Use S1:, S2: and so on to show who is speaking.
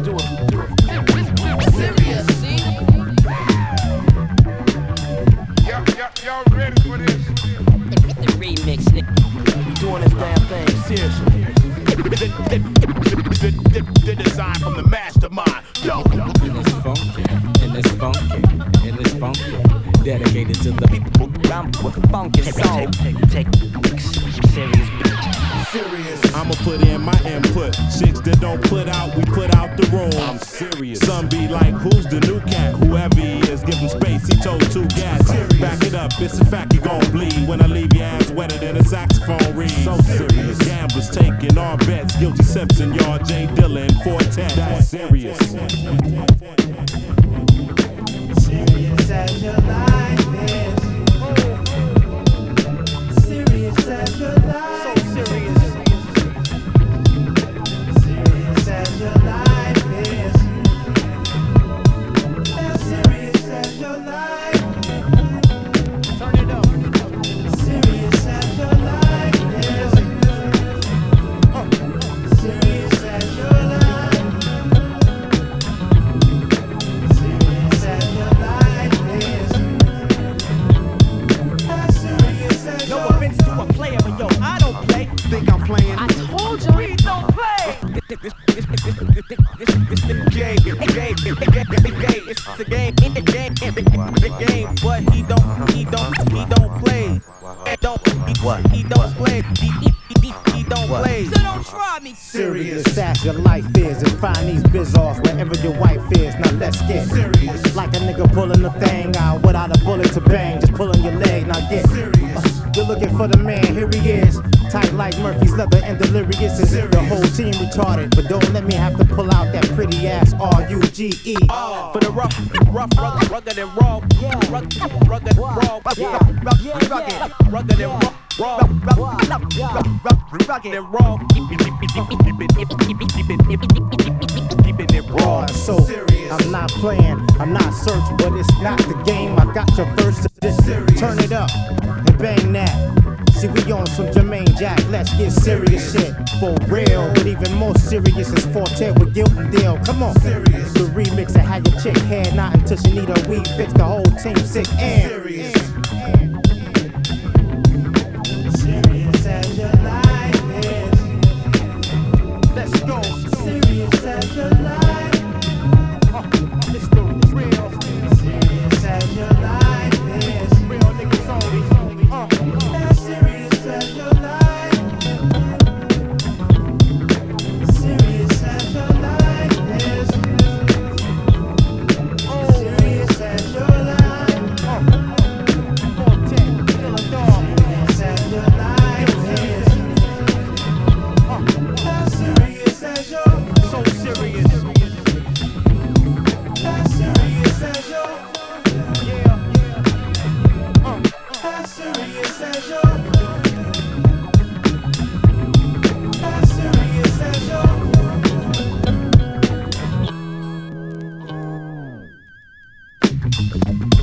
S1: Serious, see?
S2: Y'all ready for this?
S1: The remix, nigga.
S3: We doing this damn thing seriously. The design from the mastermind. Yo.
S4: And it's funky, and it's funky, and it's funky. Dedicated to the people.
S3: I'm with the funky soul.
S1: Take serious.
S5: I'ma put in my input. Chicks that don't put out, we put out the room.
S3: I'm serious.
S5: Some be like, who's the new cat? Whoever he is, give him space. He told two cats. Back it up, it's a fact you gon' bleed. When I leave your ass wetter than a saxophone reed.
S3: So serious.
S5: Gamblers taking all bets. Guilty Simpson, y'all J Dilla and Fortet.
S3: That's serious.
S6: Serious as your life is. Serious as your life.
S3: So serious.
S6: Serious as your life is. As serious as your life.
S3: Turn it up.
S6: Serious as your life is. Serious as your life. Serious as your life is. As serious as
S3: No
S6: your
S3: offense to a player, but yo, I don't play. Think I'm playing?
S1: I told you.
S3: We don't play. This the game. It's the game. The game. But he don't play. He don't play. He don't play.
S1: So don't try me.
S6: serious as your life is, and find these biz-offs wherever your wife is. Now let's get serious. Like a nigga pulling the thing out without a bullet to bang, just pulling your leg. Now get serious. You're looking for the man, here he is. Tight like Murphy's leather and delirious as if the whole team retarded. But don't let me have to pull out that pretty ass R-U-G-E.
S3: For the rough, rugged and raw. Rugged, raw. Rugged and raw. Rugged and raw. Keeping it raw.
S6: So I'm not playing, I'm not searching, but it's not the game. I got your verse to just turn it up and bang that. See, we on some Jermaine Jack, let's get serious shit for real. But even more serious is Fortet with Guilt and Deal. Come on, serious. The remix and had your chick head nodding till she need a weed fix. The whole team sick and serious. Serious as your life is.
S3: Let's go.
S6: Serious as your life.
S3: It's the real.
S6: Serious as your life is.
S3: Real niggas only.
S6: As serious as your life. Serious as your life is. Serious as your life. Serious as your life is. As serious as your.
S3: So serious.
S6: As serious as your.
S3: Yeah.
S6: As serious as your. As serious as your.